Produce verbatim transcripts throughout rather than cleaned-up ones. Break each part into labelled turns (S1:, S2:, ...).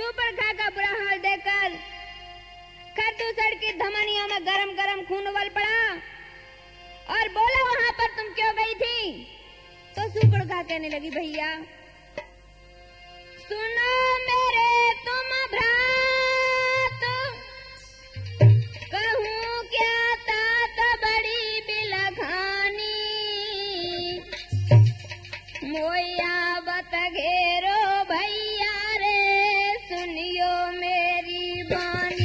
S1: सुपर्णखा का बुरा हाल देखकर खरदूसर की धमनियों में गरम गरम खून उबल पड़ा और बोला, वहां पर तुम क्यों गई थी? तो सुपर्णखा कहने लगी, भैया सुनो मेरे तुम भ्रात, कहूं क्या तात बड़ी बिलखानी, मोयावत घेरो भैया रे, सुनियो मेरी बानी।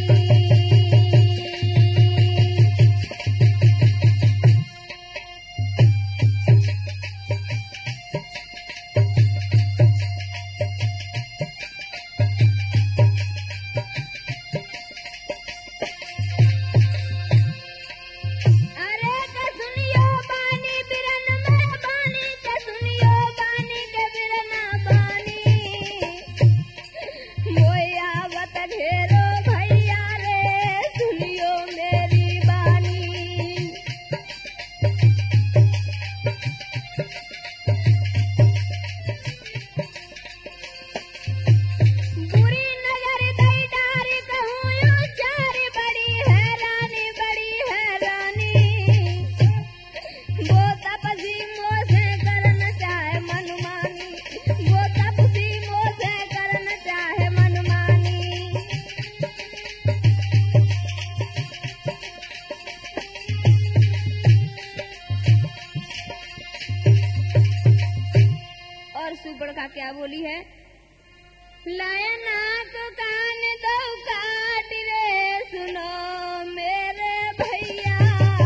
S1: सुपर्णखा क्या बोली है? लाए नाक कान दो काट रे, सुनो मेरे भैया।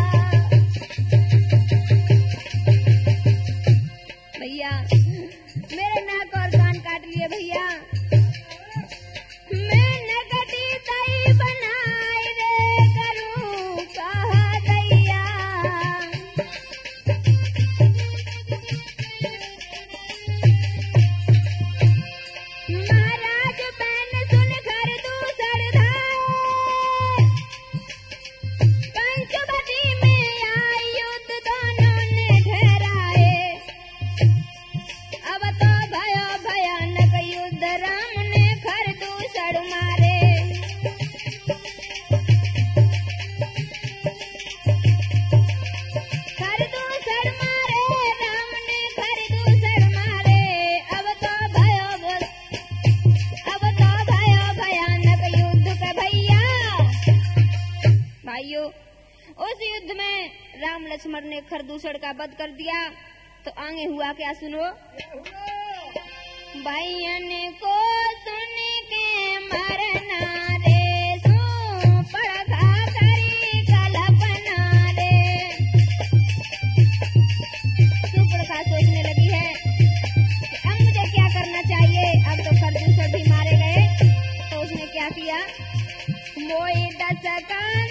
S1: भैया मेरे नाक और कान काट लिए भैया। मैं नगदी दही बनाई रे, करूं कहा दैया। महाराज बहन सुन खरदूसर धाय, पंचवटी में आई युद्ध दोनों ने ठहराए। अब तो भयो भयानक युद्ध, राम ने खरदूसर मारे। खरदूसर मारे, राम ने खरदूसर मारे। अब तो भयो अब तो भयो भयानक युद्ध के भैया। भाइयों, उस युद्ध में राम लक्ष्मण ने खरदूसर का वध कर दिया। तो आगे हुआ क्या सुनो। भाइयन को सुन के मरना रे, सुपर्णखा करी कल्पना रे। सुपर्णखा सोचने लगी है कि अब मुझे क्या करना चाहिए। अब तो खरदूसर भी मारे गए, तो उसने क्या किया, मोई दस कान